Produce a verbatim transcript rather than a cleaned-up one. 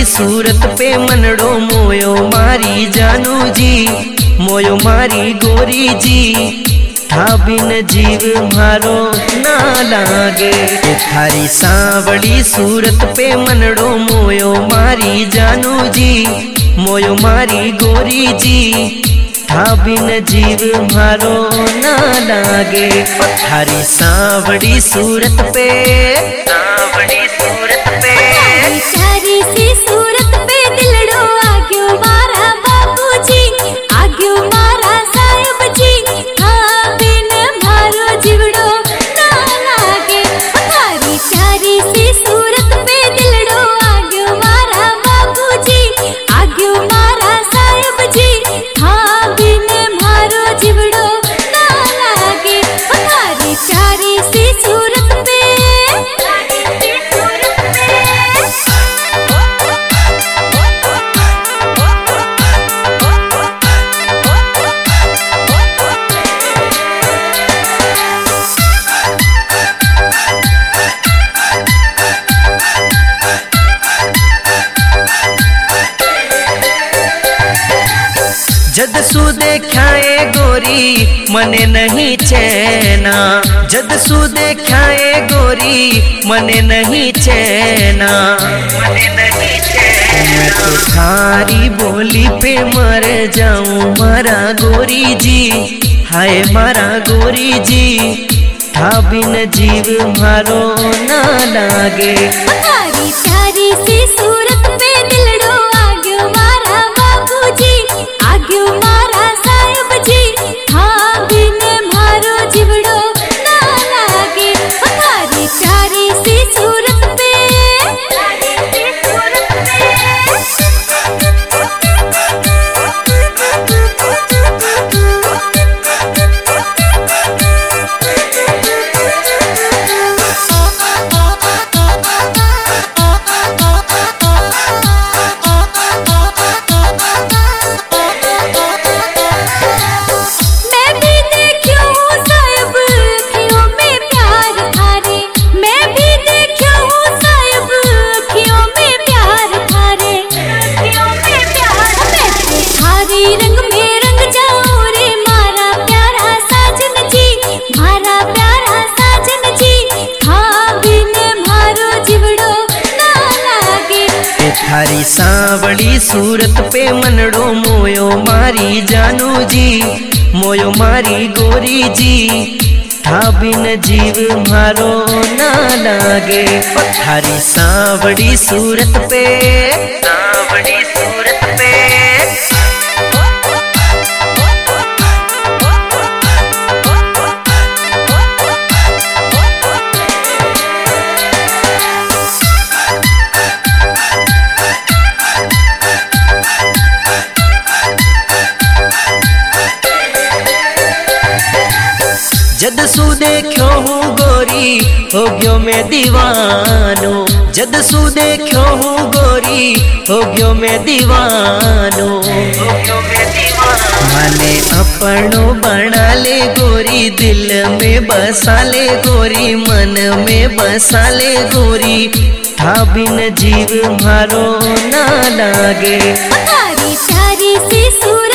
सूरत पे मनड़ो मोयो मारी जानू जी, मोयो मारी गोरी जी, था बिन जीव मारो ना लागे। थारी सांवड़ी सूरत पे मनड़ो मोयो मारी जानू जी, मोयो मारी गोरी जी, था बिन जीव मारो ना लागे। थारी सांवड़ी सूरत पे, सांवड़ी सूरत पे, थारी सी सूरत पे दिलड़ो आग्यो मारा बापूजी, आग्यो मारा साहिब जी, हाँ बिन मारो जीवड़ो ना लागे। थारी थारी सी सूरत पे दिलड़ो आग्यो मारा बापूजी, आग्यो मारा साहिब जी, हाँ बिन मारो जीवड़ो ना लागे। थारी थारी सी सूरत पे, जद सु देखाए गोरी मने नहीं चैना, जद सु देखाए गोरी मने नहीं चैना, मने नहीं चैना। मैं तो थारी बोली पे मर जाऊं मारा गोरी जी, हाय मारा गोरी जी, था बिन जीव मारो ना लागे। थारी थारी सी सूरत पे दिलड़ो आग्यो मारा बापूजी, आग्यो मारा साहिब जी, हाँ बिन मारो जीवड़ो ना लागे। थारी थारी सी सूरत पे, थारी सी सूरत पे, थारी सांवड़ी सूरत पे मनड़ो मोयो मारी जानू जी, मोयो मारी गोरी जी, था बिन जीव मारो ना लागे। थारी सांवड़ी सूरत पे, सांवड़ी सूरत पे, जद सु देखो हूँ गोरी हो गयो मैं दीवानो, जद सु देखो हूँ गोरी हो गयो मैं दीवानो, माने अपनो बना ले गोरी, दिल में बसा ले गोरी, मन में बसा ले गोरी, था बिन जीव मारो ना लागे। थारी थारी सी सूरत